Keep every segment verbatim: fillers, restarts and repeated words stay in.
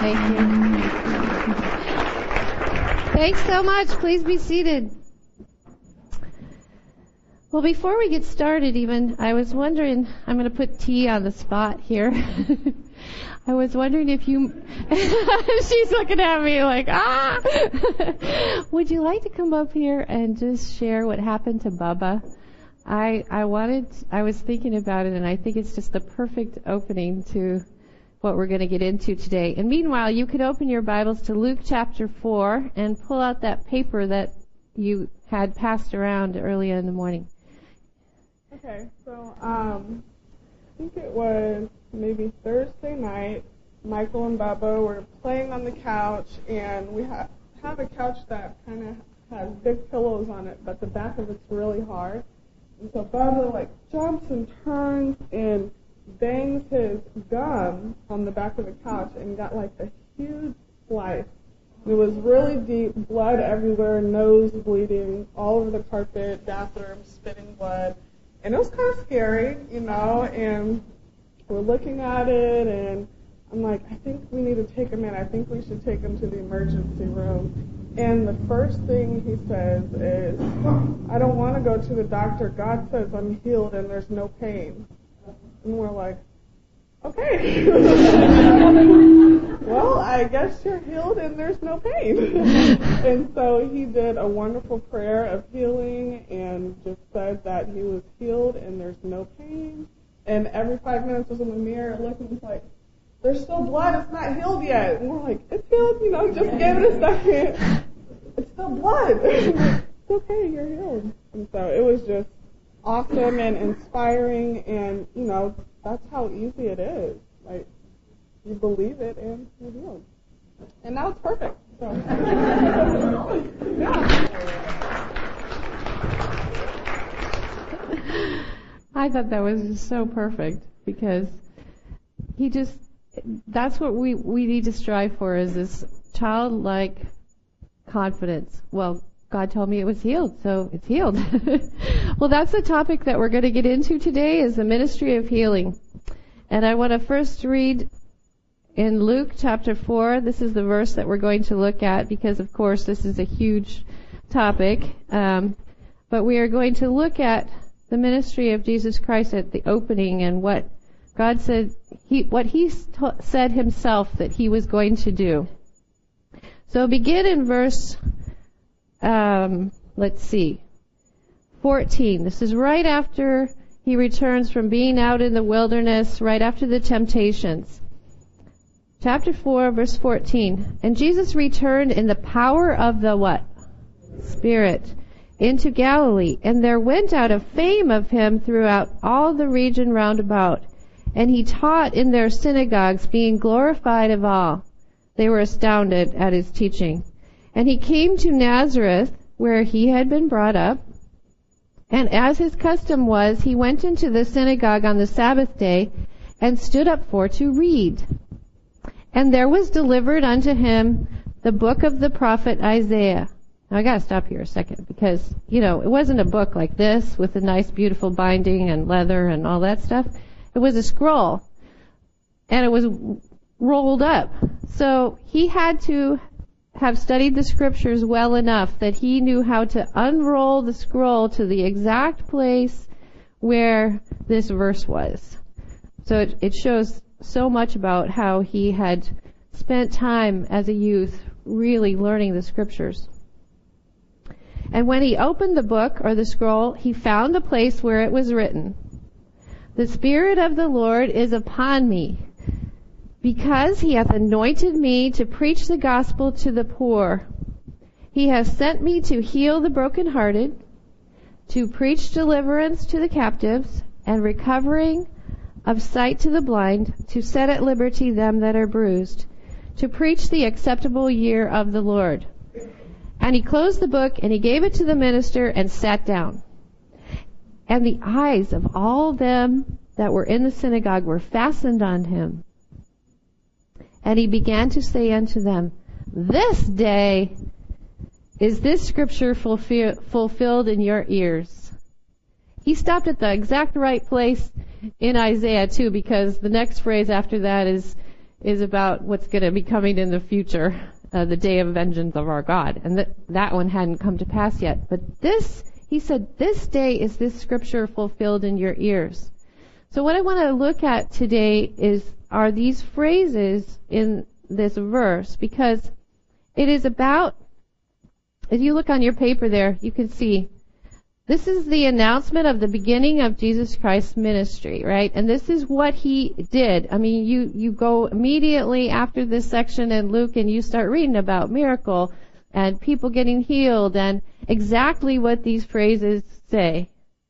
Thank you. Thanks so much. Please be seated. Well, before we get started even, I was wondering, I'm going to put T on the spot here. I was wondering if you, she's looking at me like, ah! Would you like to come up here and just share what happened to Bubba? I, I wanted, I was thinking about it, and I think it's just the perfect opening to what we're going to get into today. And meanwhile, you could open your Bibles to Luke chapter four and pull out that paper that you had passed around earlier in the morning. Okay, so um, I think it was maybe Thursday night. Michael and Bubba were playing on the couch, and we ha- have a couch that kind of has big pillows on it, but the back of it's really hard. And so Bubba like jumps and turns and bangs his gum on the back of the couch and got like a huge slice. It was really deep, blood everywhere, nose bleeding, all over the carpet, bathroom, spitting blood. And it was kind of scary, you know, and we're looking at it, and I'm like, I think we need to take him in. I think we should take him to the emergency room. And the first thing he says is, I don't want to go to the doctor. God says I'm healed and there's no pain. And we're like, okay. Well, I guess you're healed and there's no pain. And so he did a wonderful prayer of healing and just said that he was healed and there's no pain. And every five minutes was in the mirror looking, he's like, there's still blood, it's not healed yet. And we're like, it's healed, you know, just give it a second. It's still blood. It's okay, you're healed. And so it was just awesome and inspiring, and, you know, that's how easy it is. Like, you believe it and you're healed. And now it's perfect. So. Yeah. I thought that was just so perfect, because he just, that's what we, we need to strive for, is this childlike confidence. Well, God told me it was healed, so it's healed. Well, that's the topic that we're going to get into today, is the ministry of healing. And I want to first read in Luke chapter four. This is the verse that we're going to look at, because, of course, this is a huge topic. Um, but we are going to look at the ministry of Jesus Christ at the opening, and what God said, he, what He st- said Himself that He was going to do. So begin in verse, um, let's see, fourteen. This is right after He returns from being out in the wilderness, right after the temptations. Chapter four, verse fourteen. And Jesus returned in the power of the what? Spirit, into Galilee. And there went out a fame of Him throughout all the region round about. And He taught in their synagogues, being glorified of all. They were astounded at His teaching. And He came to Nazareth, where He had been brought up. And as His custom was, He went into the synagogue on the Sabbath day, and stood up for to read. And there was delivered unto Him the book of the prophet Isaiah. Now I gotta stop here a second, because, you know, it wasn't a book like this with a nice beautiful binding and leather and all that stuff. It was a scroll. And it was rolled up. So He had to have studied the scriptures well enough that He knew how to unroll the scroll to the exact place where this verse was. So it, it shows so much about how He had spent time as a youth really learning the scriptures. And when He opened the book or the scroll, He found the place where it was written, "The Spirit of the Lord is upon me, because He hath anointed me to preach the gospel to the poor. He has sent me to heal the brokenhearted, to preach deliverance to the captives, and recovering of sight to the blind, to set at liberty them that are bruised, to preach the acceptable year of the Lord." And He closed the book, and He gave it to the minister, and sat down. And the eyes of all them that were in the synagogue were fastened on Him. And He began to say unto them, "This day is this scripture fulfill, fulfilled in your ears." He stopped at the exact right place in Isaiah too, because the next phrase after that is is about what's going to be coming in the future, uh, the day of vengeance of our God. And that, that one hadn't come to pass yet. But this, he said, this day is this scripture fulfilled in your ears. So what I want to look at today is, are these phrases in this verse, because it is about, if you look on your paper there, you can see, this is the announcement of the beginning of Jesus Christ's ministry, right? And this is what he did. I mean, you, you go immediately after this section in Luke and you start reading about miracle and people getting healed and exactly what these phrases say.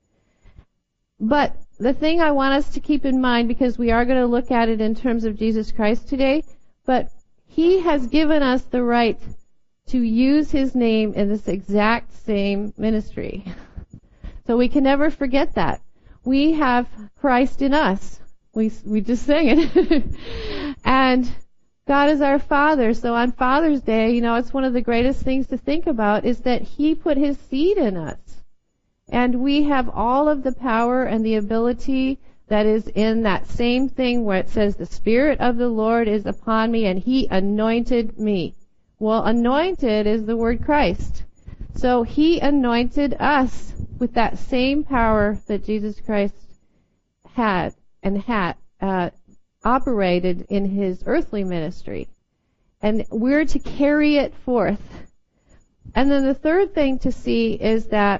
But the thing I want us to keep in mind, because we are going to look at it in terms of Jesus Christ today, but he has given us the right to use his name in this exact same ministry. So we can never forget that. We have Christ in us. We we just sang it. And God is our Father. So on Father's Day, you know, it's one of the greatest things to think about is that he put his seed in us. And we have all of the power and the ability that is in that same thing where it says, the Spirit of the Lord is upon me and he anointed me. Well, anointed is the word Christ. So he anointed us with that same power that Jesus Christ had and had uh, operated in his earthly ministry. And we're to carry it forth. And then the third thing to see is that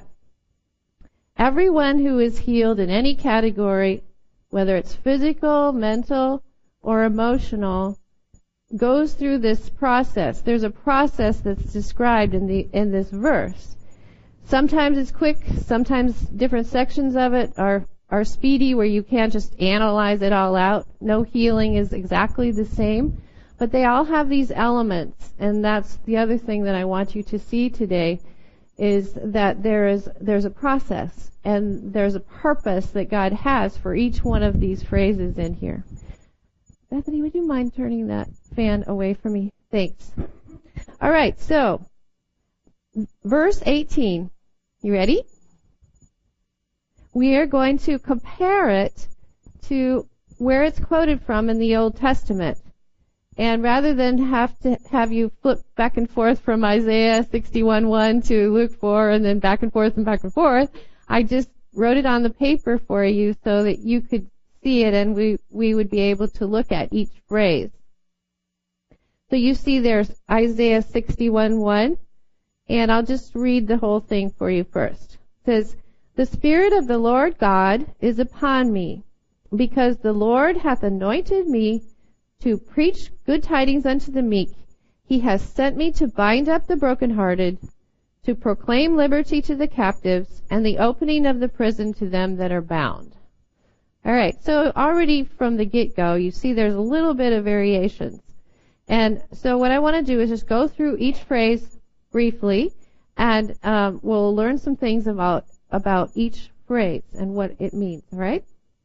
everyone who is healed in any category, whether it's physical, mental, or emotional, goes through this process. There's a process that's described in the in this verse. Sometimes it's quick, sometimes different sections of it are, are speedy where you can't just analyze it all out. No healing is exactly the same, but they all have these elements, and that's the other thing that I want you to see today, is that there is there's a process and there's a purpose that God has for each one of these phrases in here. Bethany, would you mind turning that fan away from me? Thanks. All right, so verse eighteen. You ready? We are going to compare it to where it's quoted from in the Old Testament. And rather than have to have you flip back and forth from Isaiah sixty-one one to Luke four and then back and forth and back and forth, I just wrote it on the paper for you so that you could see it and we, we would be able to look at each phrase. So you see there's Isaiah sixty-one one, and I'll just read the whole thing for you first. It says, "The Spirit of the Lord God is upon me, because the Lord hath anointed me to preach good tidings unto the meek. He has sent me to bind up the brokenhearted, to proclaim liberty to the captives, and the opening of the prison to them that are bound." All right, so already from the get-go, you see there's a little bit of variations. And so what I want to do is just go through each phrase briefly, and um, we'll learn some things about about each phrase and what it means, all right?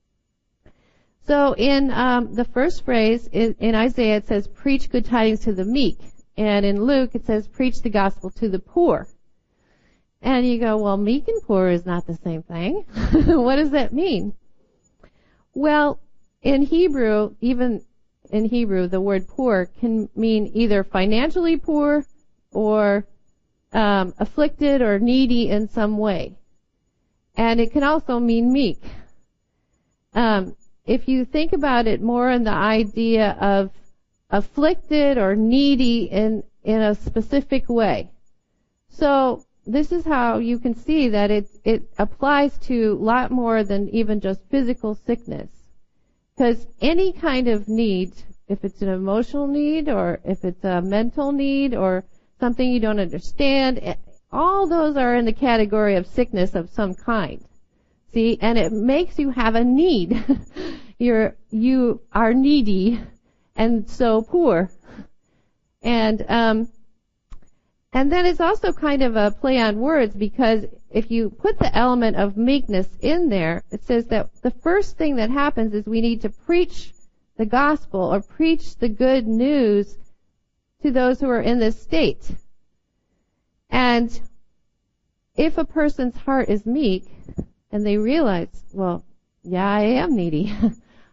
So in um, the first phrase, in, in Isaiah, it says, preach good tidings to the meek. And in Luke, it says, preach the gospel to the poor. And you go, well, meek and poor is not the same thing. What does that mean? Well, in Hebrew, even in Hebrew, the word poor can mean either financially poor or um, afflicted or needy in some way. And it can also mean meek. Um, if you think about it more in the idea of afflicted or needy in, in a specific way. So this is how you can see that it, it applies to a lot more than even just physical sickness. Because any kind of need, if it's an emotional need or if it's a mental need or something you don't understand, all those are in the category of sickness of some kind. See, and it makes you have a need. You're, you are needy and so poor. And, um, and then it's also kind of a play on words, because if you put the element of meekness in there, it says that the first thing that happens is we need to preach the gospel or preach the good news to those who are in this state. And if a person's heart is meek and they realize, well, yeah, I am needy.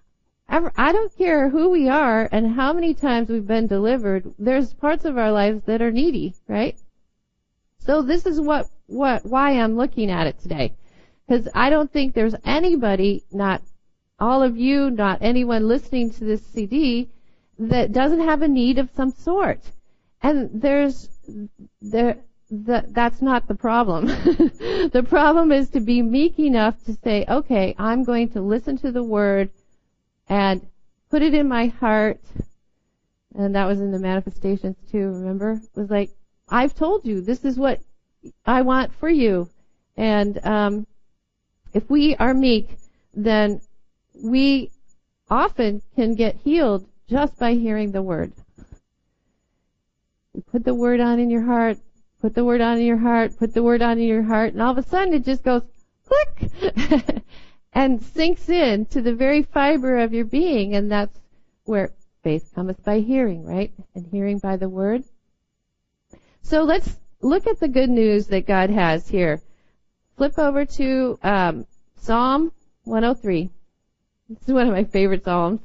I don't care who we are and how many times we've been delivered, there's parts of our lives that are needy, right? So this is what, what, why I'm looking at it today. Because I don't think there's anybody, not all of you, not anyone listening to this C D, that doesn't have a need of some sort. And there's, there, the, that's not the problem. The problem is to be meek enough to say, okay, I'm going to listen to the Word and put it in my heart. And that was in the manifestations too, remember? It was like, I've told you, this is what I want for you. And um if we are meek, then we often can get healed just by hearing the Word. Put the Word on in your heart, put the Word on in your heart, put the Word on in your heart, and all of a sudden it just goes click and sinks in to the very fiber of your being, and that's where faith cometh by hearing, right? And hearing by the Word. So let's look at the good news that God has here. Flip over to um, Psalm one oh three. This is one of my favorite psalms.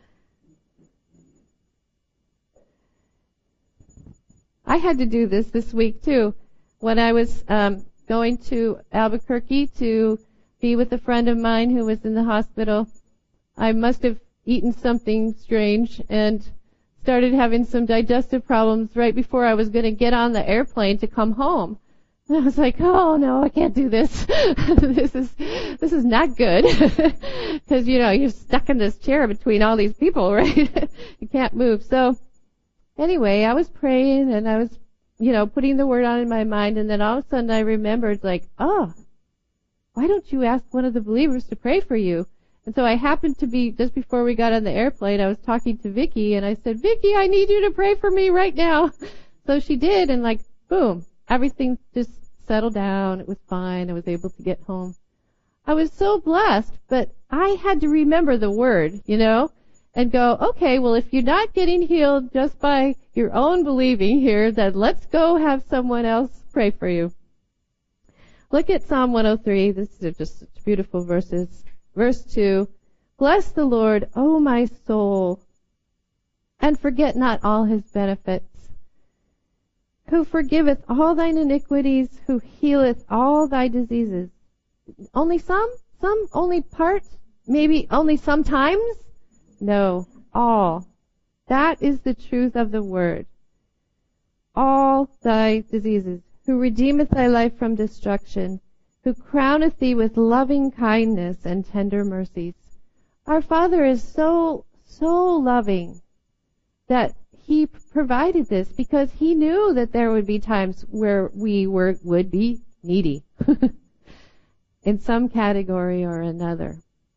I had to do this this week too. When I was um, going to Albuquerque to be with a friend of mine who was in the hospital, I must have eaten something strange and started having some digestive problems right before I was going to get on the airplane to come home. And I was like, oh no, I can't do this. this is, this is not good. Cause you know, you're stuck in this chair between all these people, right? You can't move. So anyway, I was praying and I was, you know, putting the Word on in my mind, and then all of a sudden I remembered like, oh, why don't you ask one of the believers to pray for you? And so I happened to be, just before we got on the airplane, I was talking to Vicki and I said, Vicki, I need you to pray for me right now. So she did, and like, boom, everything just settled down. It was fine. I was able to get home. I was so blessed, but I had to remember the Word, you know, and go, okay, well, if you're not getting healed just by your own believing here, then let's go have someone else pray for you. Look at Psalm one oh three. This is just such beautiful verses. Verse two, bless the Lord, O my soul, and forget not all His benefits, who forgiveth all thine iniquities, who healeth all thy diseases. Only some? Some? Only part? Maybe only sometimes? No, all. That is the truth of the Word. All thy diseases, who redeemeth thy life from destruction, who crowneth thee with loving kindness and tender mercies. Our Father is so, so loving that He provided this because He knew that there would be times where we were, would be needy in some category or another.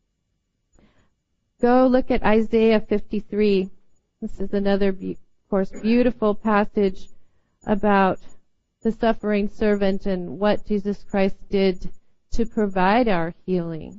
Go look at Isaiah fifty-three. This is another, of course, beautiful passage about the suffering servant and what Jesus Christ did to provide our healing.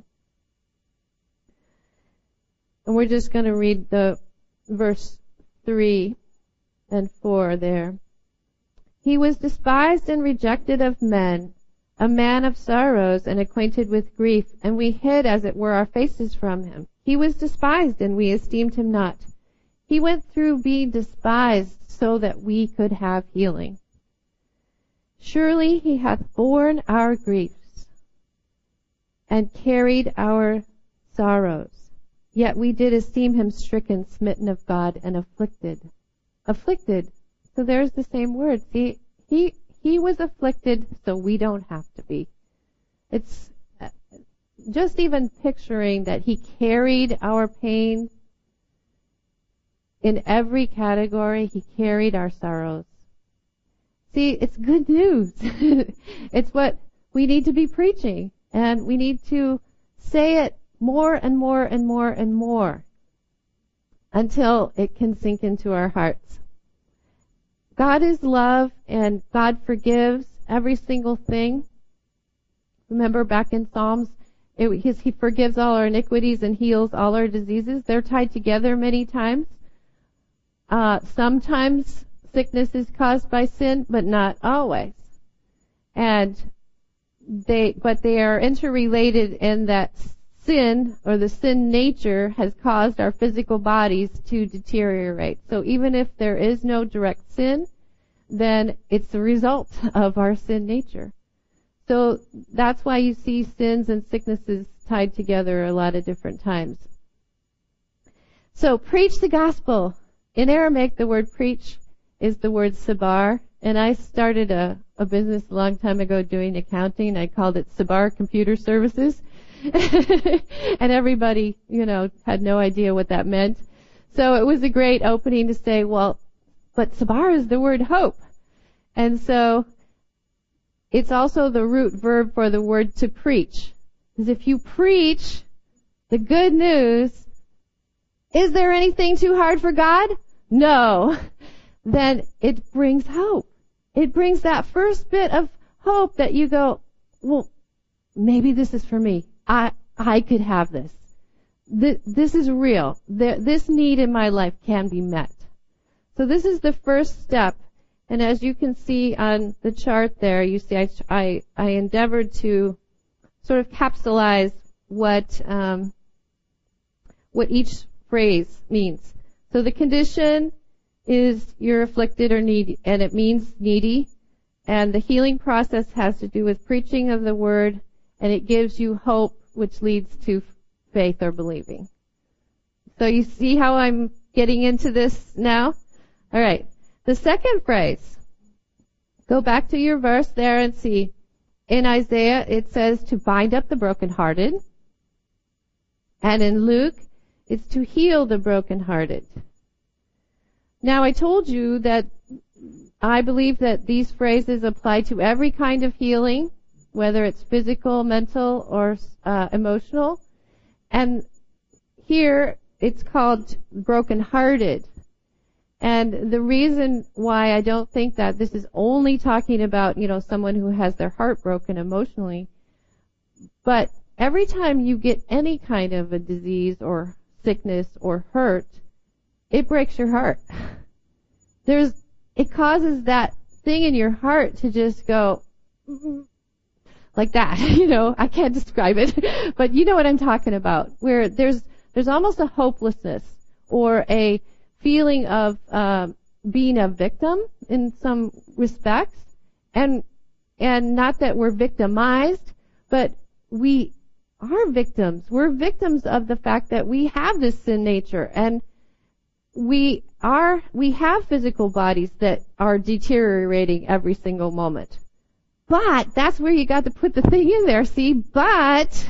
And we're just going to read the verse three and four there. He was despised and rejected of men, a man of sorrows and acquainted with grief, and we hid as it were our faces from him. He was despised and we esteemed him not. He went through being despised so that we could have healing. Surely he hath borne our griefs and carried our sorrows. Yet we did esteem him stricken, smitten of God, and afflicted. Afflicted. So there's the same word. See, he, he was afflicted so we don't have to be. It's just even picturing that he carried our pain in every category. He carried our sorrows. See, it's good news. It's what we need to be preaching, and we need to say it more and more and more and more until it can sink into our hearts. God is love, and God forgives every single thing. Remember back in Psalms, it, his, He forgives all our iniquities and heals all our diseases. They're tied together many times. Uh, sometimes sickness is caused by sin, but not always. And they, but they are interrelated in that sin or the sin nature has caused our physical bodies to deteriorate. So even if there is no direct sin, then it's the result of our sin nature. So that's why you see sins and sicknesses tied together a lot of different times. So preach the gospel. In Aramaic, the word preach is the word sabar. And I started a, a business a long time ago doing accounting. I called it Sabar Computer Services. And everybody, you know, had no idea what that meant. So it was a great opening to say, well, but sabar is the word hope. And so it's also the root verb for the word to preach. Because if you preach the good news, is there anything too hard for God? No. Then it brings hope. It brings that first bit of hope that you go, well, maybe this is for me. I I could have this. This, this is real. This need in my life can be met. So this is the first step. And as you can see on the chart there, you see I, I, I endeavored to sort of capsulize what um, what each phrase means. So the condition is you're afflicted or needy, and it means needy. And the healing process has to do with preaching of the word, and it gives you hope, which leads to faith or believing. So you see how I'm getting into this now? All right. The second phrase, go back to your verse there and see. In Isaiah, it says to bind up the brokenhearted. And in Luke, it's to heal the brokenhearted. Now, I told you that I believe that these phrases apply to every kind of healing, whether it's physical, mental, or uh, emotional. And here, it's called brokenhearted. And the reason why I don't think that this is only talking about, you know, someone who has their heart broken emotionally, but every time you get any kind of a disease or sickness or hurt, it breaks your heart. There's, it causes that thing in your heart to just go like that. You know, I can't describe it, but you know what I'm talking about, where there's there's almost a hopelessness or a feeling of uh, being a victim in some respects, and and not that we're victimized, but we are victims. We're victims of the fact that we have this sin nature, and we are we have physical bodies that are deteriorating every single moment. But that's where you got to put the thing in there. See, but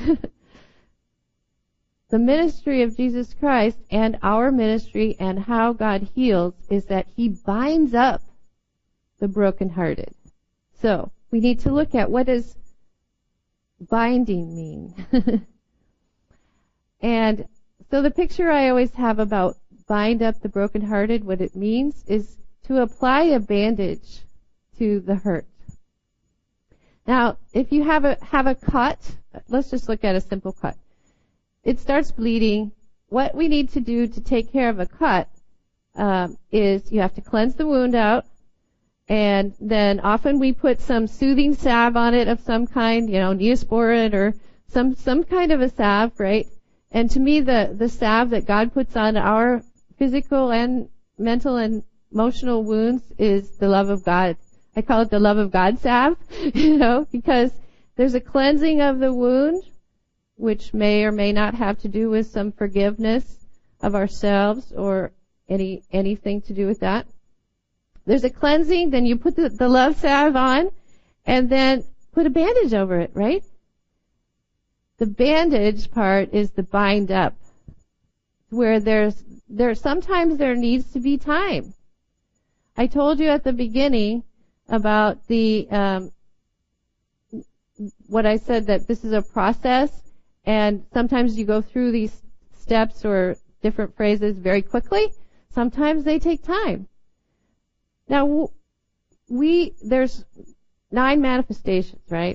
the ministry of Jesus Christ and our ministry and how God heals is that He binds up the brokenhearted. So we need to look at what does binding mean. And so the picture I always have about bind up the brokenhearted, what it means is to apply a bandage to the hurt. Now, if you have a have a cut, let's just look at a simple cut. It starts bleeding. What we need to do to take care of a cut um, is you have to cleanse the wound out, and then often we put some soothing salve on it of some kind, you know, Neosporin or some some kind of a salve, right? And to me, the the salve that God puts on our physical and mental and emotional wounds is the love of God. I call it the love of God salve, you know, because there's a cleansing of the wound, which may or may not have to do with some forgiveness of ourselves or any anything to do with that. There's a cleansing, then you put the, the love salve on, and then put a bandage over it, right? The bandage part is the bind up, where there's there sometimes there needs to be time. I told you at the beginning about the um, what I said, that this is a process, and sometimes you go through these steps or different phrases very quickly. Sometimes they take time. Now, we there's nine manifestations, right?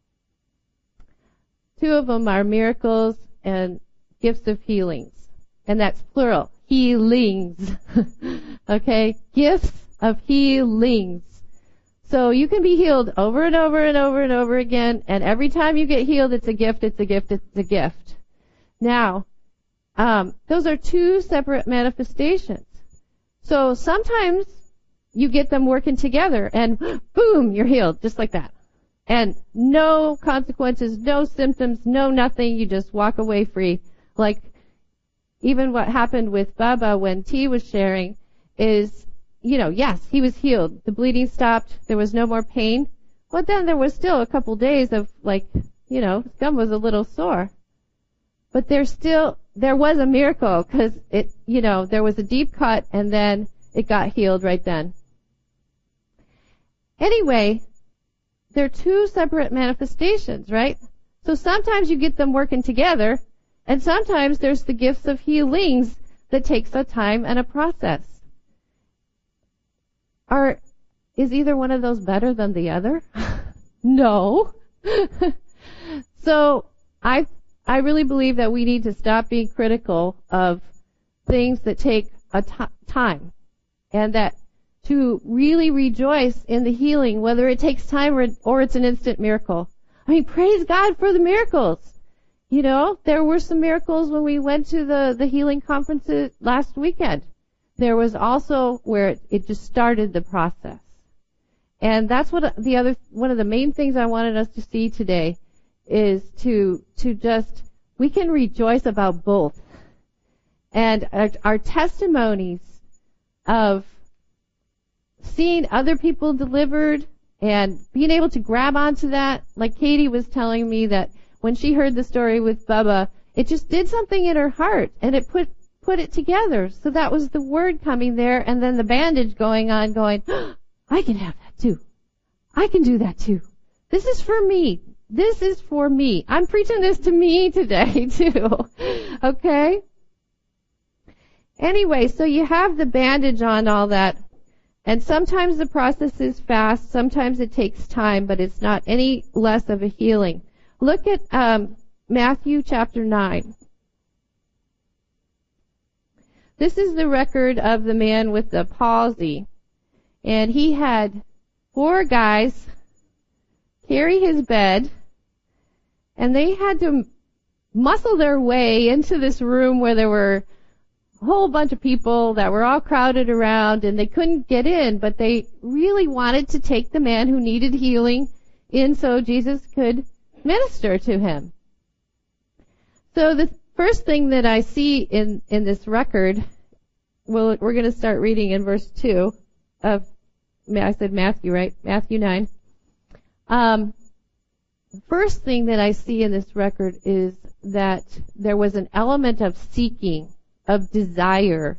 Two of them are miracles and gifts of healings, and that's plural, healings. Okay, gifts of healings. So you can be healed over and over and over and over again, and every time you get healed, it's a gift, it's a gift, it's a gift. Now, um, those are two separate manifestations. So sometimes you get them working together and boom, you're healed, just like that. And no consequences, no symptoms, no nothing. You just walk away free. Like even what happened with Baba when T was sharing is, you know, yes, he was healed. The bleeding stopped. There was no more pain. But then there was still a couple days of like, you know, his gum was a little sore. But there still, there was a miracle because it, you know, there was a deep cut and then it got healed right then. Anyway, they're two separate manifestations, right? So sometimes you get them working together, and sometimes there's the gifts of healings that takes a time and a process. Are, is either one of those better than the other? No. So I, I really believe that we need to stop being critical of things that take a t- time, and that to really rejoice in the healing, whether it takes time or, or it's an instant miracle. I mean, praise God for the miracles. You know, there were some miracles when we went to the, the healing conferences last weekend. There was also where it, it just started the process. And that's what the other, one of the main things I wanted us to see today is to, to just, we can rejoice about both. And our, our testimonies of seeing other people delivered and being able to grab onto that, like Katie was telling me that when she heard the story with Bubba, it just did something in her heart and it put put it together. So that was the word coming there and then the bandage going on going, oh, I can have that too. I can do that too. This is for me. This is for me. I'm preaching this to me today too. Okay? Anyway, so you have the bandage on all that. And sometimes the process is fast, sometimes it takes time, but it's not any less of a healing. Look at um, Matthew chapter nine. This is the record of the man with the palsy. And he had four guys carry his bed, and they had to muscle their way into this room where there were whole bunch of people that were all crowded around and they couldn't get in, but they really wanted to take the man who needed healing in so Jesus could minister to him. So the first thing that I see in, in this record, well, we're going to start reading in verse two of, I said Matthew, right? Matthew nine. Um, first thing that I see in this record is that there was an element of seeking, of desire.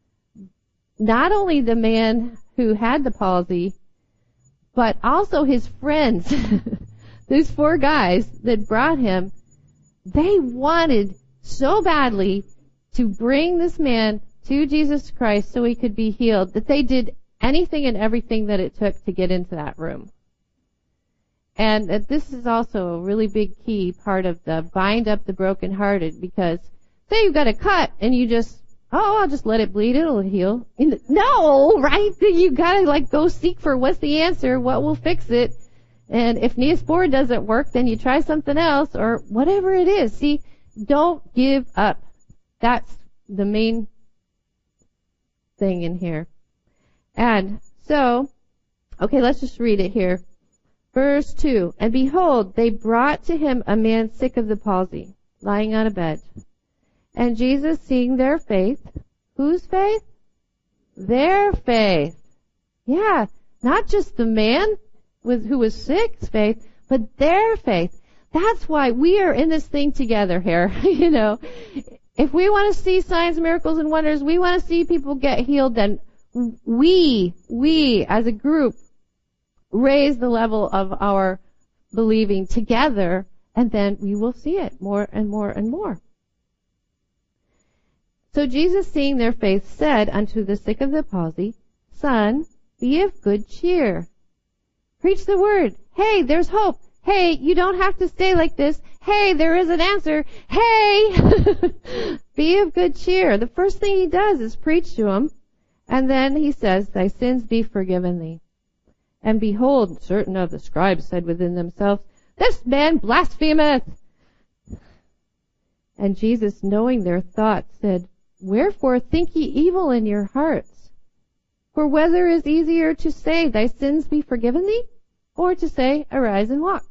Not only the man who had the palsy, but also his friends. These four guys that brought him, they wanted so badly to bring this man to Jesus Christ so he could be healed that they did anything and everything that it took to get into that room. And that this is also a really big key part of the bind up the brokenhearted, because say you've got a cut and you just, oh, I'll just let it bleed, it'll heal. No, right? You gotta like go seek for what's the answer, what will fix it. And if Neosporin doesn't work, then you try something else or whatever it is. See, don't give up. That's the main thing in here. And so, okay, let's just read it here. Verse two, and behold, they brought to him a man sick of the palsy, lying on a bed. And Jesus, seeing their faith, whose faith? Their faith. Yeah, not just the man with, who was sick's faith, but their faith. That's why we are in this thing together here, you know. If we want to see signs, miracles, and wonders, we want to see people get healed, then we, we as a group, raise the level of our believing together, and then we will see it more and more and more. So Jesus, seeing their faith, said unto the sick of the palsy, Son, be of good cheer. Preach the word. Hey, there's hope. Hey, you don't have to stay like this. Hey, there is an answer. Hey, be of good cheer. The first thing he does is preach to him, and then he says, Thy sins be forgiven thee. And behold, certain of the scribes said within themselves, This man blasphemeth. And Jesus, knowing their thoughts, said, Wherefore think ye evil in your hearts? For whether is easier to say, Thy sins be forgiven thee, or to say, Arise and walk?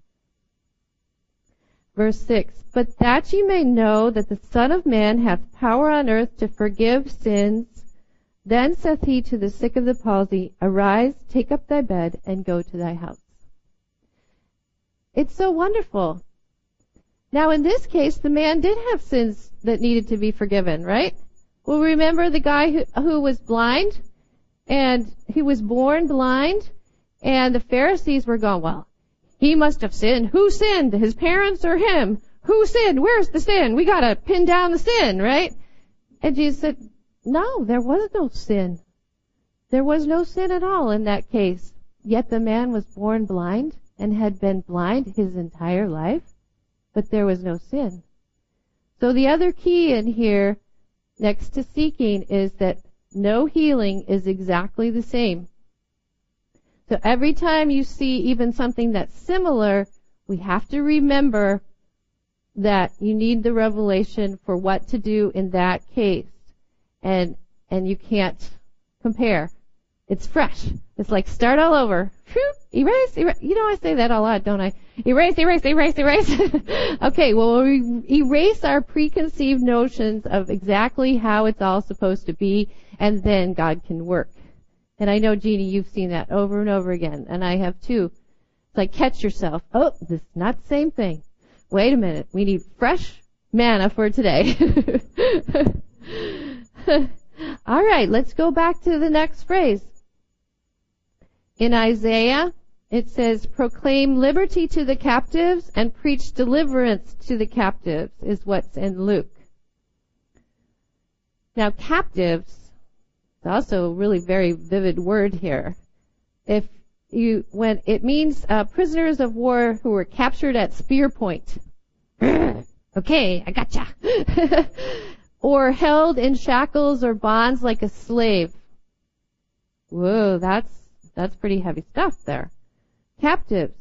Verse six, But that ye may know that the Son of Man hath power on earth to forgive sins, then saith he to the sick of the palsy, Arise, take up thy bed, and go to thy house. It's so wonderful. Now in this case, the man did have sins that needed to be forgiven, right? Well, remember the guy who, who was blind, and he was born blind, and the Pharisees were going, well, he must have sinned. Who sinned? His parents or him? Who sinned? Where's the sin? We gotta pin down the sin, right? And Jesus said, no, there was no sin. There was no sin at all in that case. Yet the man was born blind and had been blind his entire life, but there was no sin. So the other key in here, next to seeking, is that no healing is exactly the same. So every time you see even something that's similar, we have to remember that you need the revelation for what to do in that case. And, and you can't compare. It's fresh. It's like start all over. Whew, erase, erase. You know, I say that a lot, don't I? Erase, erase, erase, erase. Okay, well, we erase our preconceived notions of exactly how it's all supposed to be, and then God can work. And I know, Jeannie, you've seen that over and over again, and I have too. It's like, catch yourself. Oh, this is not the same thing. Wait a minute. We need fresh manna for today. All right, let's go back to the next phrase. In Isaiah, it says, proclaim liberty to the captives and preach deliverance to the captives, is what's in Luke. Now, captives is also a really very vivid word here. If you, when it means uh, prisoners of war who were captured at spear point. Okay, I gotcha. Or held in shackles or bonds like a slave. Whoa, that's that's pretty heavy stuff there. Captives.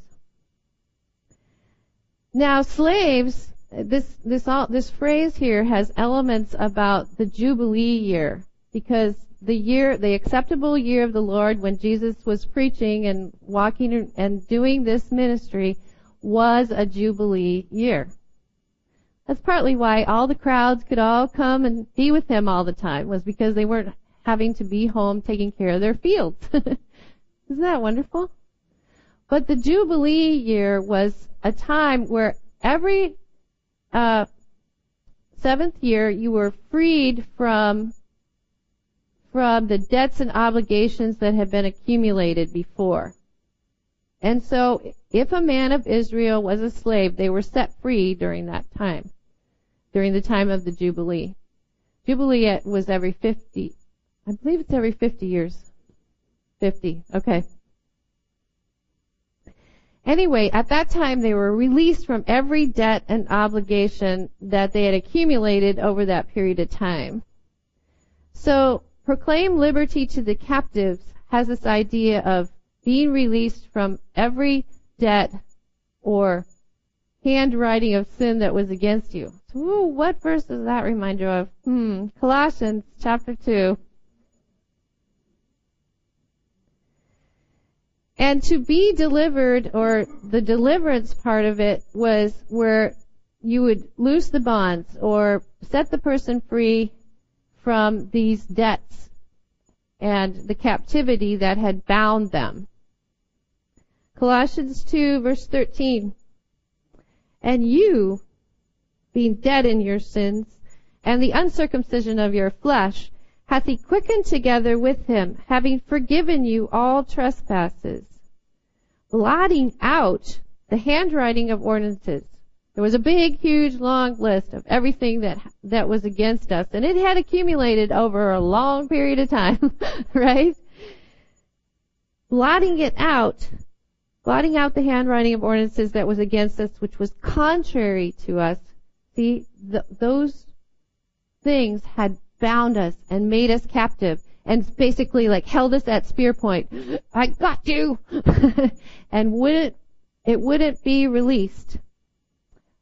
Now, slaves. This this all this phrase here has elements about the Jubilee year, because the year, the acceptable year of the Lord, when Jesus was preaching and walking and doing this ministry, was a Jubilee year. That's partly why all the crowds could all come and be with him all the time, was because they weren't having to be home taking care of their fields. Isn't that wonderful? But the Jubilee year was a time where every uh, seventh year you were freed from from the debts and obligations that had been accumulated before. And so, if a man of Israel was a slave, they were set free during that time, during the time of the Jubilee. Jubilee was every fifty, I believe it's every fifty years. fifty, okay. Anyway, at that time they were released from every debt and obligation that they had accumulated over that period of time. So, proclaim liberty to the captives has this idea of being released from every debt or handwriting of sin that was against you. So, ooh, what verse does that remind you of? Hmm, Colossians chapter two. And to be delivered, or the deliverance part of it, was where you would loose the bonds or set the person free from these debts and the captivity that had bound them. Colossians two, verse thirteen. And you, being dead in your sins, and the uncircumcision of your flesh, hath he quickened together with him, having forgiven you all trespasses, blotting out the handwriting of ordinances. There was a big, huge, long list of everything that that was against us, and it had accumulated over a long period of time, right? Blotting it out, blotting out the handwriting of ordinances that was against us, which was contrary to us. See, th- those things had bound us and made us captive, and basically like held us at spear point. I got you, and wouldn't it wouldn't be released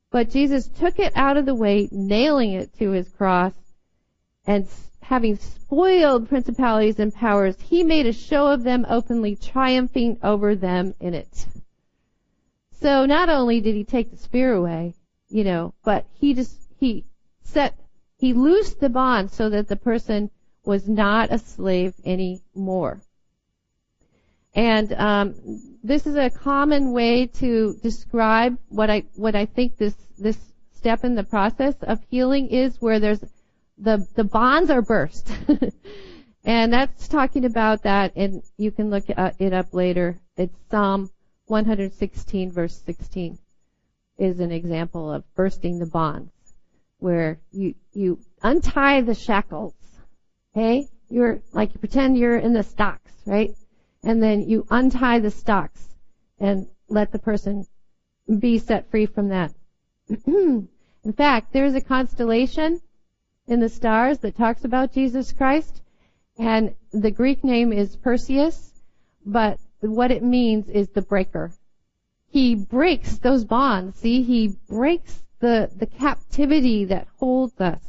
But Jesus took it out of the way, nailing it to his cross, and having spoiled principalities and powers, he made a show of them openly, triumphing over them in it. So not only did he take the spear away, you know, but he just, he set, he loosed the bond so that the person was not a slave anymore. And um, this is a common way to describe what I what I think this this step in the process of healing is, where there's the the bonds are burst, and that's talking about that. And you can look it up later. It's Psalm one sixteen, verse sixteen, is an example of bursting the bonds, where you you untie the shackles. Okay, you're like you pretend you're in the stocks, right? And then you untie the stocks and let the person be set free from that. In fact, there's a constellation in the stars that talks about Jesus Christ, and the Greek name is Perseus, but what it means is the breaker. He breaks those bonds. See, he breaks the, the captivity that holds us.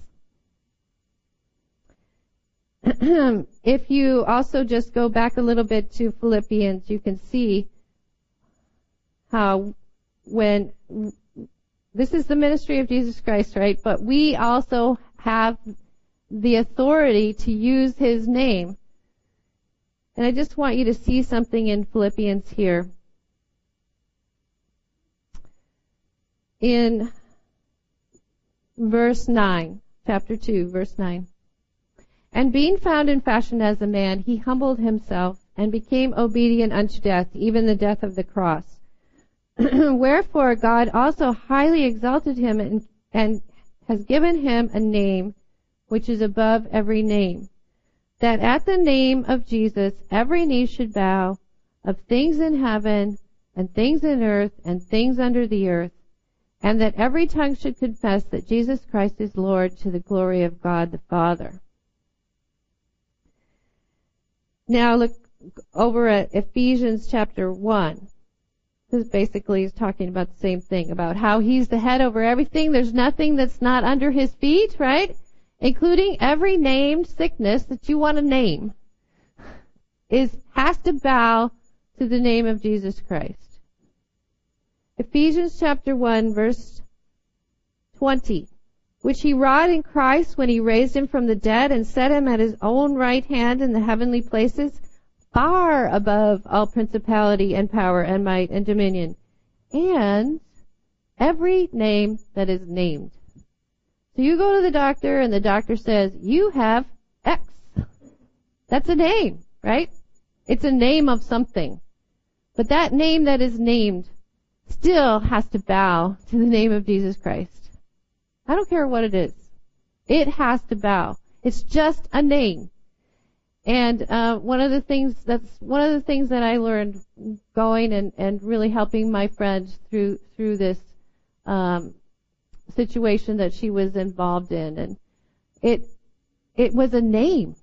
If you also just go back a little bit to Philippians, you can see how when this is the ministry of Jesus Christ, right? But we also have the authority to use his name. And I just want you to see something in Philippians here. In verse nine, chapter two, verse nine. And being found in fashion as a man, he humbled himself and became obedient unto death, even the death of the cross. Wherefore God also highly exalted him and, and has given him a name which is above every name, that at the name of Jesus every knee should bow, of things in heaven and things in earth and things under the earth, and that every tongue should confess that Jesus Christ is Lord, to the glory of God the Father. Now look over at Ephesians chapter one. This basically is talking about the same thing, about how he's the head over everything. There's nothing that's not under his feet, right? Including every named sickness that you want to name is has to bow to the name of Jesus Christ. Ephesians chapter one, verse twenty. Which he wrought in Christ when he raised him from the dead and set him at his own right hand in the heavenly places, far above all principality and power and might and dominion, and every name that is named. So you go to the doctor and the doctor says, you have X. That's a name, right? It's a name of something. But that name that is named still has to bow to the name of Jesus Christ. I don't care what it is. It has to bow. It's just a name. And uh, one of the things that's one of the things that I learned going and, and really helping my friend through through this um, situation that she was involved in, and it it was a name.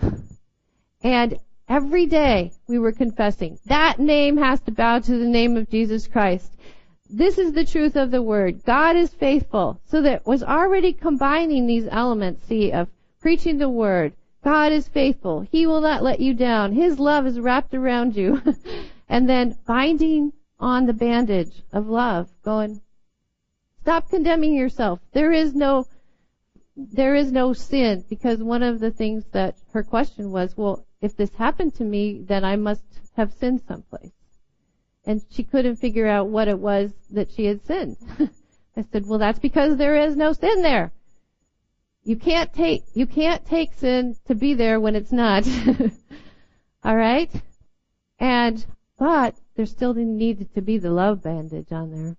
And every day we were confessing that name has to bow to the name of Jesus Christ. This is the truth of the Word. God is faithful. So that was already combining these elements, see, of preaching the Word. God is faithful. He will not let you down. His love is wrapped around you. And then binding on the bandage of love, going, stop condemning yourself. There is no, there is no sin, because one of the things that her question was, well, if this happened to me, then I must have sinned someplace. And she couldn't figure out what it was that she had sinned. I said, well, that's because there is no sin there. You can't take, you can't take sin to be there when it's not. All right? And, but there still needed to be the love bandage on there.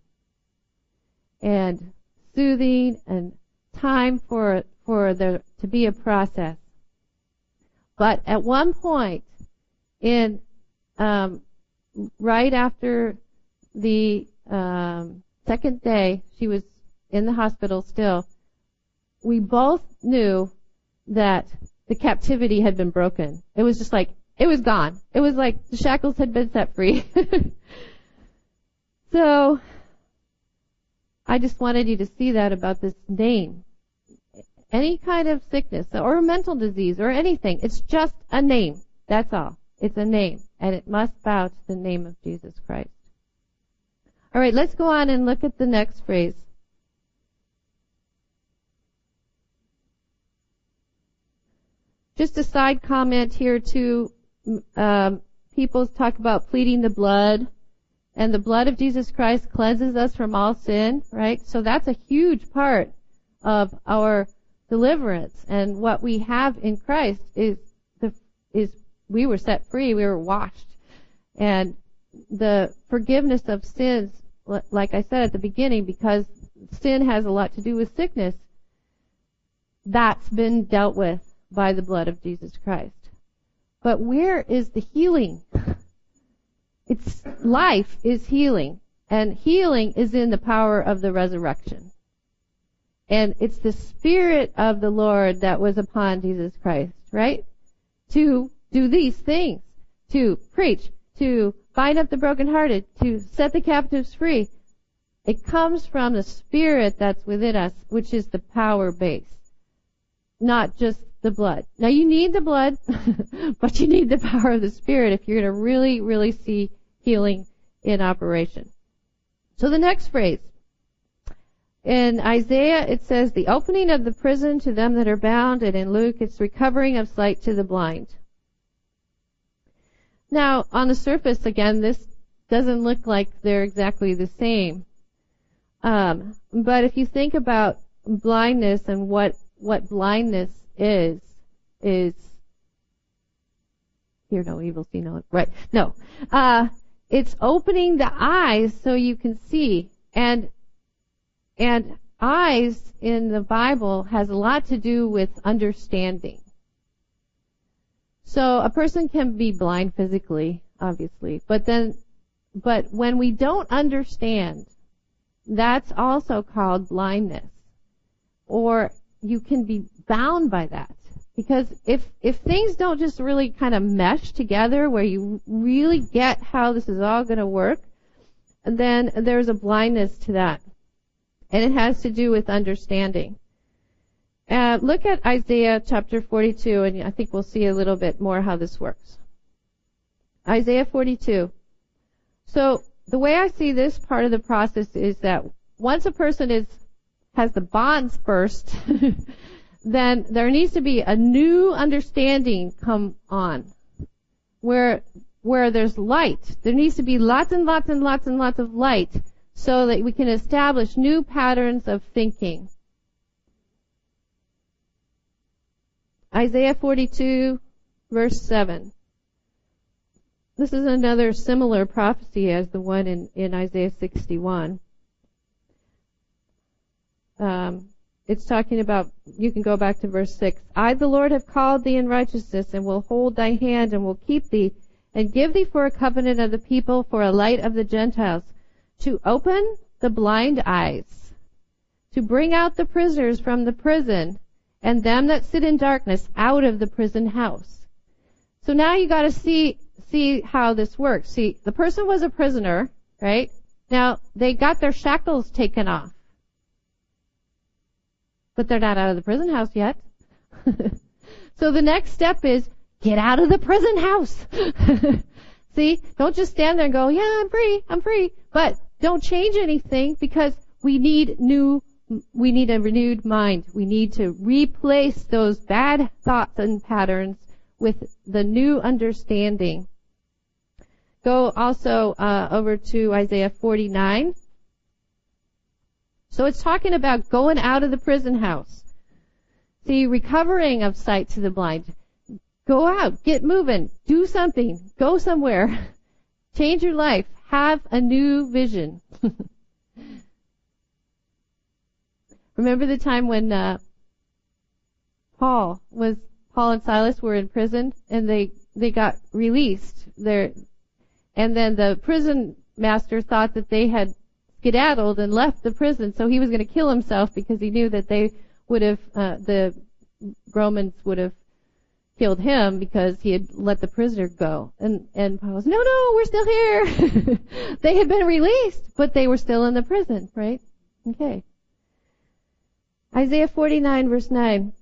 And soothing and time for, for there to be a process. But at one point in, um, right after the um, second day, she was in the hospital still, we both knew that the captivity had been broken. It was just like, it was gone. It was like the shackles had been set free. So, I just wanted you to see that about this name. Any kind of sickness or mental disease or anything, it's just a name. That's all. It's a name, and it must bow to the name of Jesus Christ. All right, let's go on and look at the next phrase. Just a side comment here too. Um, people talk about pleading the blood, and the blood of Jesus Christ cleanses us from all sin, right? So that's a huge part of our deliverance, and what we have in Christ is the is we were set free, we were washed, and the forgiveness of sins, like I said at the beginning, because sin has a lot to do with sickness, that's been dealt with by the blood of Jesus Christ. But where is the healing? It's life is healing, and healing is in the power of the resurrection. And it's the Spirit of the Lord that was upon Jesus Christ, right? To do these things, to preach, to bind up the brokenhearted, to set the captives free. It comes from the Spirit that's within us, which is the power base, not just the blood. Now you need the blood, but you need the power of the Spirit if you're going to really, really see healing in operation. So the next phrase. In Isaiah, it says, the opening of the prison to them that are bound, and in Luke, it's recovering of sight to the blind. Now, on the surface, again, this doesn't look like they're exactly the same. Um, but if you think about blindness and what, what blindness is, is, hear no evil, see no, right, no. Uh, it's opening the eyes so you can see. And And eyes in the Bible has a lot to do with understanding. So a person can be blind physically, obviously, but then, but when we don't understand, that's also called blindness. Or you can be bound by that. Because if, if things don't just really kind of mesh together where you really get how this is all going to work, then there's a blindness to that. And it has to do with understanding. Uh, look at Isaiah chapter forty-two, and I think we'll see a little bit more how this works. Isaiah forty-two. So the way I see this part of the process is that once a person is has the bonds burst, then there needs to be a new understanding come on, where where there's light. There needs to be lots and lots and lots and lots of light, so that we can establish new patterns of thinking. Isaiah forty-two, verse seven. This is another similar prophecy as the one in, in Isaiah sixty-one. Um, it's talking about, you can go back to verse six. I, the Lord, have called thee in righteousness, and will hold thy hand, and will keep thee, and give thee for a covenant of the people, for a light of the Gentiles, to open the blind eyes, to bring out the prisoners from the prison, and them that sit in darkness out of the prison house. So now you got to see see how this works. See, the person was a prisoner, right? Now they got their shackles taken off, but they're not out of the prison house yet. So the next step is get out of the prison house. See, don't just stand there and go, yeah, I'm free, I'm free. But don't change anything, because we need new, we need a renewed mind. We need to replace those bad thoughts and patterns with the new understanding. Go also uh, over to Isaiah forty-nine. So it's talking about going out of the prison house. See, recovering of sight to the blind. Go out, get moving, do something, go somewhere, change your life, have a new vision. Remember the time when uh, Paul was Paul and Silas were in prison, and they they got released there, and then the prison master thought that they had skedaddled and left the prison, so he was going to kill himself because he knew that they would have uh, the Romans would have killed him because he had let the prisoner go. And, and Paul was, no, no, we're still here. They had been released, but they were still in the prison, right? Okay. Isaiah forty-nine, verse nine.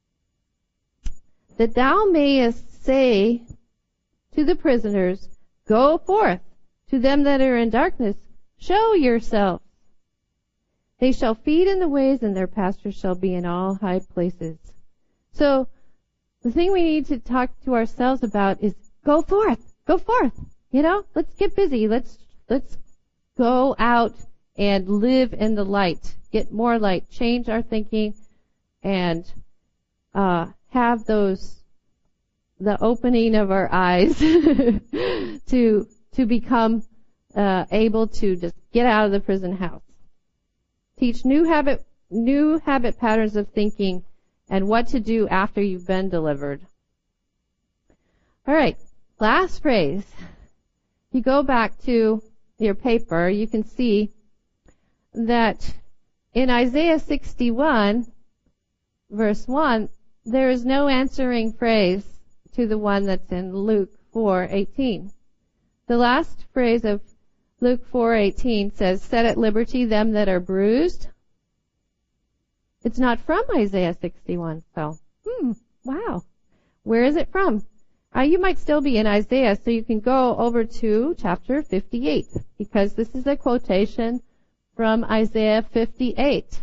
That thou mayest say to the prisoners, go forth. To them that are in darkness, show yourselves. They shall feed in the ways, and their pastures shall be in all high places. So, the thing we need to talk to ourselves about is go forth. Go forth. You know, let's get busy. Let's, let's go out and live in the light. Get more light. Change our thinking and, uh, have those, the opening of our eyes to, to become, uh, able to just get out of the prison house. Teach new habit, new habit patterns of thinking and what to do after you've been delivered. All right. Last phrase. If you go back to your paper, you can see that in Isaiah sixty-one, verse one, there is no answering phrase to the one that's in Luke four eighteen. The last phrase of Luke four eighteen says, set at liberty them that are bruised. It's not from Isaiah sixty-one, so, hmm, wow. Where is it from? Uh, you might still be in Isaiah, so you can go over to chapter fifty-eight, because this is a quotation from Isaiah fifty-eight.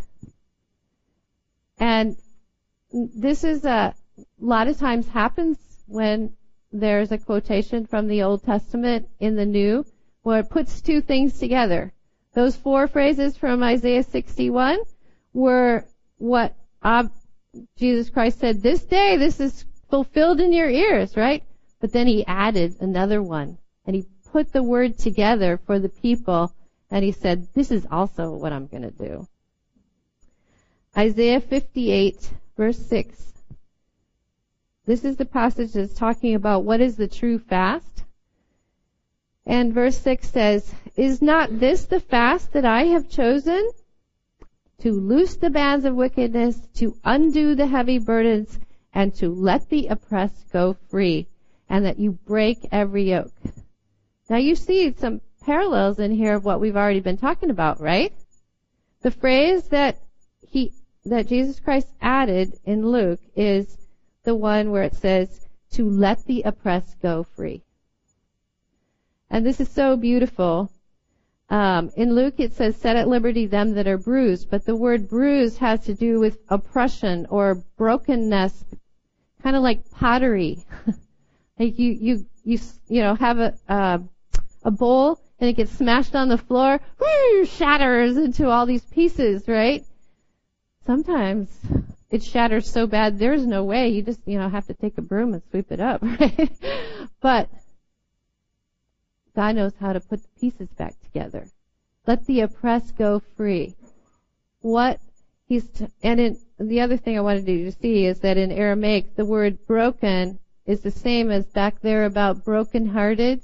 And this is a, a lot of times happens when there's a quotation from the Old Testament in the New, where it puts two things together. Those four phrases from Isaiah sixty-one were what uh, Jesus Christ said, this day, this is fulfilled in your ears, right? But then he added another one, and he put the word together for the people, and he said, this is also what I'm going to do. Isaiah fifty-eight, verse six. This is the passage that's talking about what is the true fast. And verse six says, is not this the fast that I have chosen? To loose the bands of wickedness, to undo the heavy burdens, and to let the oppressed go free, and that you break every yoke. Now you see some parallels in here of what we've already been talking about, right? The phrase that he, that Jesus Christ added in Luke is the one where it says, to let the oppressed go free. And this is so beautiful. Um, in Luke it says, set at liberty them that are bruised, but the word bruised has to do with oppression or brokenness, kind of like pottery. Like you, you, you, you know, have a, uh, a bowl and it gets smashed on the floor, whoo, shatters into all these pieces, right? Sometimes it shatters so bad there's no way. You just, you know, have to take a broom and sweep it up, right? But God knows how to put the pieces back together. Let the oppressed go free. What he's, t- and in, the other thing I wanted you to see is that in Aramaic, the word broken is the same as back there about broken-hearted.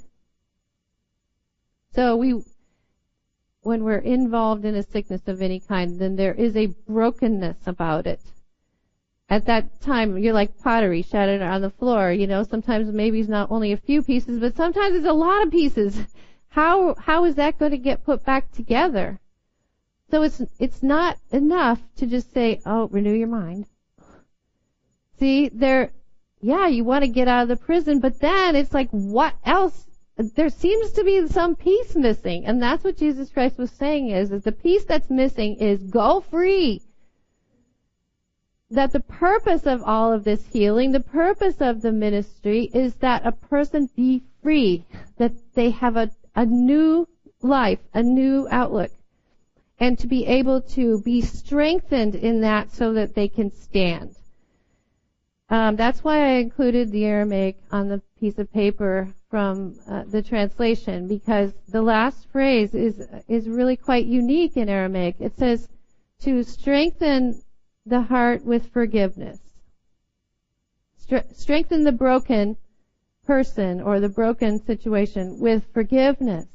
So we, when we're involved in a sickness of any kind, then there is a brokenness about it. At that time, you're like pottery shattered on the floor. You know, sometimes maybe it's not only a few pieces, but sometimes it's a lot of pieces. How how is that going to get put back together? So it's it's not enough to just say, "Oh, renew your mind." See, there, yeah, you want to get out of the prison, but then it's like, what else? There seems to be some piece missing, and that's what Jesus Christ was saying is, is the piece that's missing is go free. That the purpose of all of this healing, the purpose of the ministry is that a person be free, that they have a, a new life, a new outlook, and to be able to be strengthened in that so that they can stand. Um, that's why I included the Aramaic on the piece of paper from uh, the translation, because the last phrase is is really quite unique in Aramaic. It says to strengthen the heart with forgiveness. Strengthen the broken person or the broken situation with forgiveness.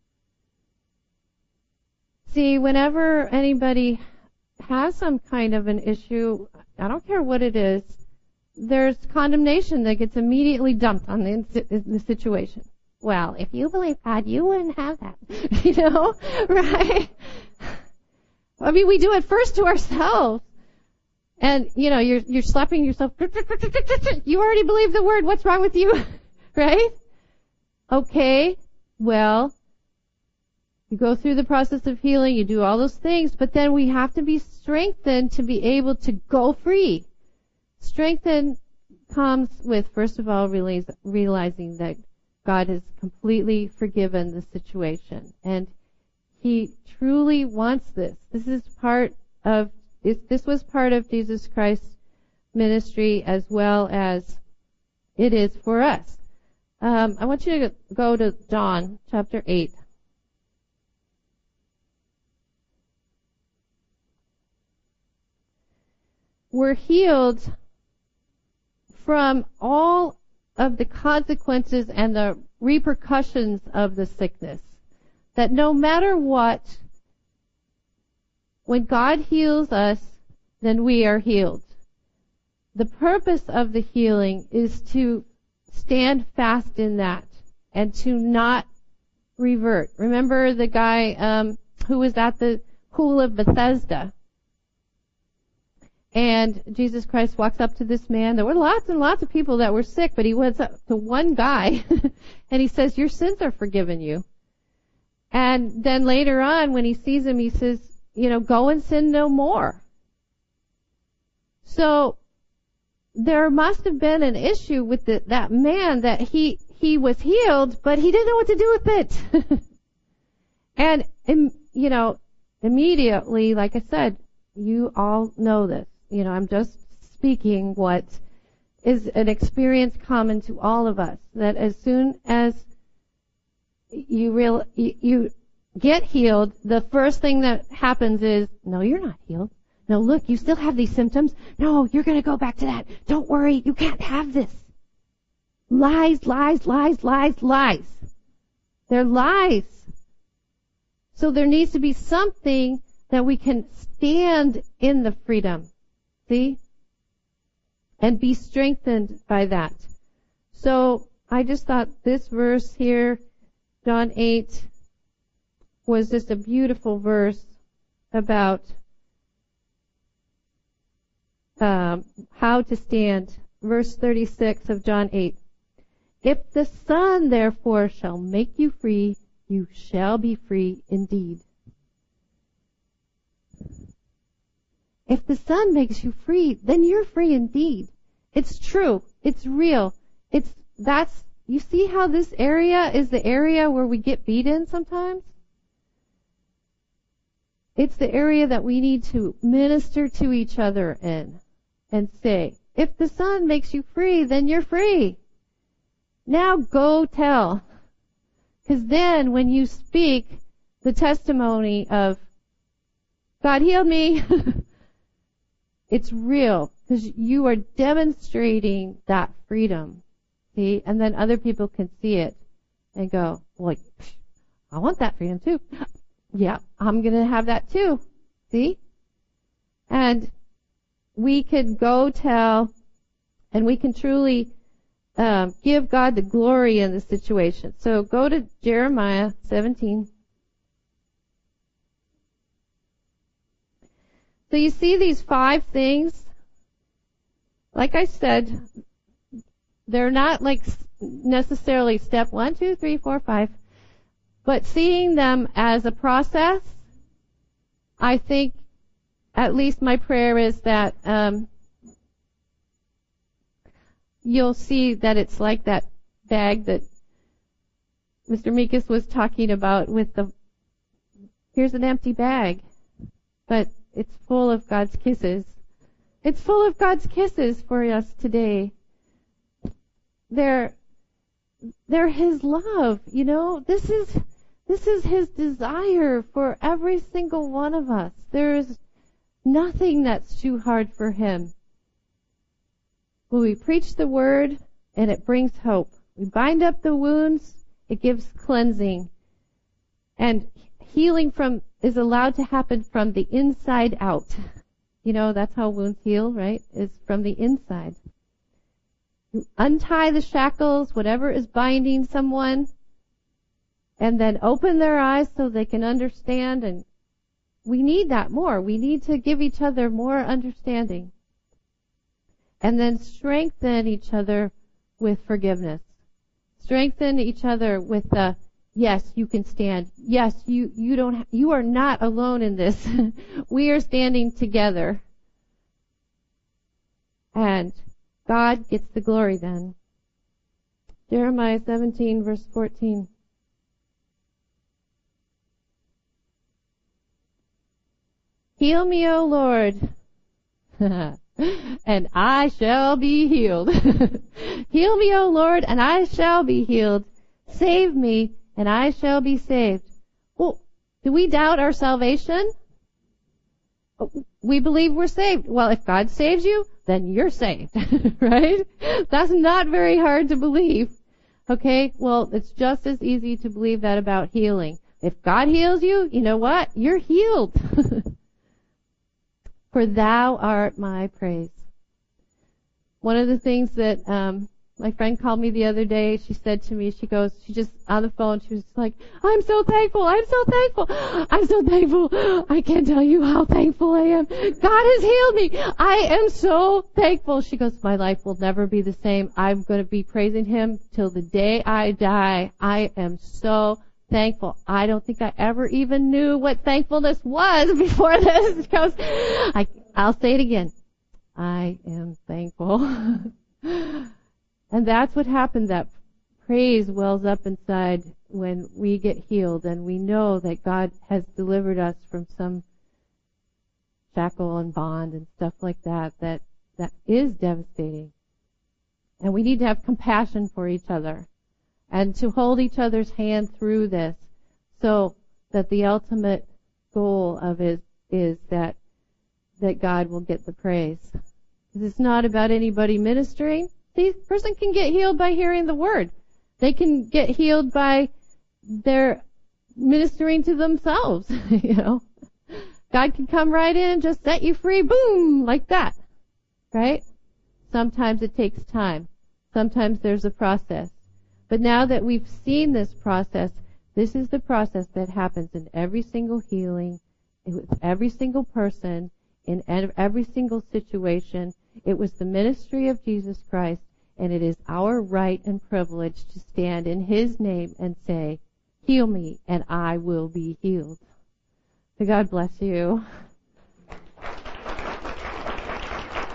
See, whenever anybody has some kind of an issue, I don't care what it is, there's condemnation that gets immediately dumped on the, the situation. Well, if you believe God, you wouldn't have that. You know, right? I mean, we do it first to ourselves. And, you know, you're, you're slapping yourself. You already believe the word. What's wrong with you? Right? Okay. Well, you go through the process of healing. You do all those things. But then we have to be strengthened to be able to go free. Strengthened comes with, first of all, realize, realizing that God has completely forgiven the situation. And He truly wants this. This is part of, this was part of Jesus Christ's ministry as well as it is for us. Um, I want you to go to John chapter eight. We're healed from all of the consequences and the repercussions of the sickness. That no matter what, when God heals us, then we are healed. The purpose of the healing is to stand fast in that and to not revert. Remember the guy um, who was at the pool of Bethesda? And Jesus Christ walks up to this man. There were lots and lots of people that were sick, but he went up to one guy and he says, your sins are forgiven you. And then later on, when he sees him, he says, you know, go and sin no more. So there must have been an issue with the, that man that he he was healed, but he didn't know what to do with it. And, you know, immediately, like I said, you all know this. You know, I'm just speaking what is an experience common to all of us, that as soon as you real you, you get healed, the first thing that happens is, no, you're not healed. No, look, you still have these symptoms. No, you're going to go back to that. Don't worry, you can't have this. Lies, lies, lies, lies, lies. They're lies. So there needs to be something that we can stand in the freedom. See? And be strengthened by that. So I just thought this verse here, John eight, was just a beautiful verse about um, how to stand. Verse thirty-six of John eight. If the Son therefore shall make you free, you shall be free indeed. If the Son makes you free, then you're free indeed. It's true. It's real. It's, that's, you see how this area is the area where we get beat in sometimes? It's the area that we need to minister to each other in and say, if the Son makes you free, then you're free. Now go tell. Because then when you speak the testimony of, God healed me, it's real. Because you are demonstrating that freedom. See? And then other people can see it and go, like, I want that freedom too. Yeah, I'm going to have that too. See? And we can go tell, and we can truly um, give God the glory in the situation. So go to Jeremiah seventeen. So you see these five things. Like I said, they're not like necessarily step one, two, three, four, five. But seeing them as a process, I think, at least my prayer is that um, you'll see that it's like that bag that Mister Mikas was talking about with the, here's an empty bag, but it's full of God's kisses. It's full of God's kisses for us today. They're, they're His love, you know. This is, this is His desire for every single one of us. There's nothing that's too hard for Him. When we preach the Word, and it brings hope. We bind up the wounds, it gives cleansing. And healing from is allowed to happen from the inside out. You know, that's how wounds heal, right? Is from the inside. You untie the shackles, whatever is binding someone, and then open their eyes so they can understand and we need that more. We need to give each other more understanding. And then strengthen each other with forgiveness. Strengthen each other with the, yes, you can stand. Yes, you, you don't, you are not alone in this. We are standing together. And God gets the glory then. Jeremiah seventeen verse fourteen. Heal me, O Lord, and I shall be healed. Heal me, O Lord, and I shall be healed. Save me, and I shall be saved. Well, do we doubt our salvation? We believe we're saved. Well, if God saves you, then you're saved, right? That's not very hard to believe. Okay, well, it's just as easy to believe that about healing. If God heals you, you know what? You're healed. For thou art my praise. One of the things that um my friend called me the other day, she said to me, she goes, she just on the phone, she was like, I'm so thankful, I'm so thankful, I'm so thankful. I can't tell you how thankful I am. God has healed me. I am so thankful. She goes, my life will never be the same. I'm going to be praising Him till the day I die. I am so thankful. I don't think I ever even knew what thankfulness was before this. Because I, I'll say it again. I am thankful. And that's what happens. That praise wells up inside when we get healed and we know that God has delivered us from some shackle and bond and stuff like that, that, that is devastating. And we need to have compassion for each other and to hold each other's hand through this so that the ultimate goal of it is that, that God will get the praise. Because it's not about anybody ministering. The person can get healed by hearing the word. They can get healed by their ministering to themselves, you know. God can come right in and just set you free, boom, like that, right? Sometimes it takes time. Sometimes there's a process. But now that we've seen this process, this is the process that happens in every single healing, with every single person, in every single situation. It was the ministry of Jesus Christ, and it is our right and privilege to stand in His name and say, heal me and I will be healed. So God bless you.